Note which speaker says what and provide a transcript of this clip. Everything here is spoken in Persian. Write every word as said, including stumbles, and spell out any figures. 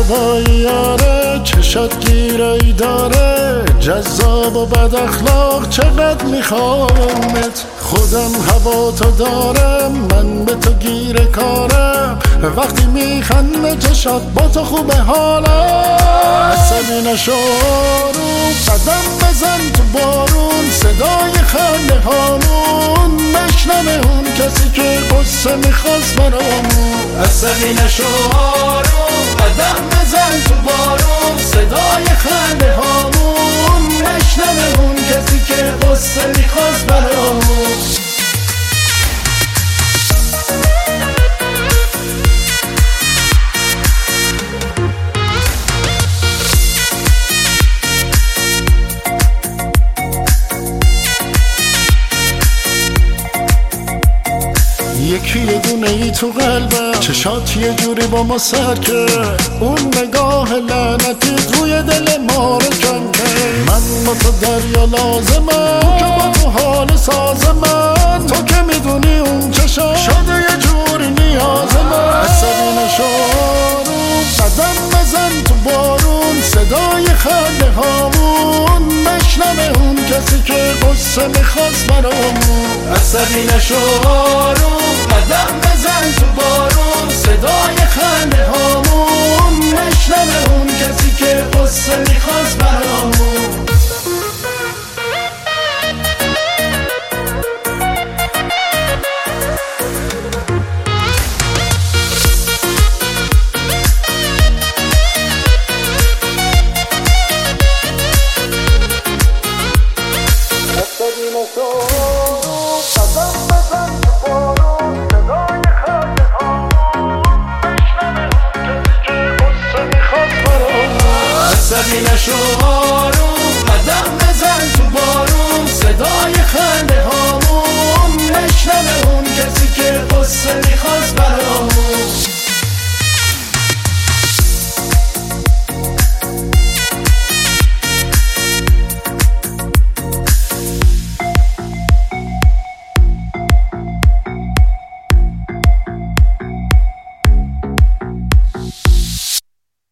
Speaker 1: هوایی یاره، چشات گیرایی داره، جذاب و بد اخلاق چقدر میخوامت. خودم هوا تو دارم، من به تو گیر کارم، وقتی میخنده چشات با تو خوبه حالم. عصبی نشو آروم، قدم بزن تو بارون، صدای خنده هامون مشنوه اون کسی که قصه میخواست برامون.
Speaker 2: عصبی نشو آروم، قدم بزن تو بارون، صدای خنده هامون مشنوه اون کسی که قصه میخواست برامون.
Speaker 1: یکی یه دونه ای تو قلبم، چشات یه جوری با ما سر کرد، اون نگاه لعنتیت روی دل ما رو کن کرد. من با تو دریا لازمم، تو که با تو حال ساز من، تو که میدونی اون چشات شده یه جوری نیاز من. عصبی نشو آروم، قدم بزن تو بارون، صدای خنده هامون مشنوه اون کسی که قصه میخواست برامون.
Speaker 2: عصبی نشو آروم، قدم بزن تو بارون، صدای خنده هامون مشنوه اون کسی که قصه میخواست برامون.
Speaker 1: عصبی نشو آروم، قدم بزن تو بارون، صدای خنده هامون مشنوه اون کسی که قصه میخواست برامون.
Speaker 2: عصبی نشو آروم، قدم بزن تو بارون، صدای خنده هامون مشنوه اون کسی که قصه میخواست برامون.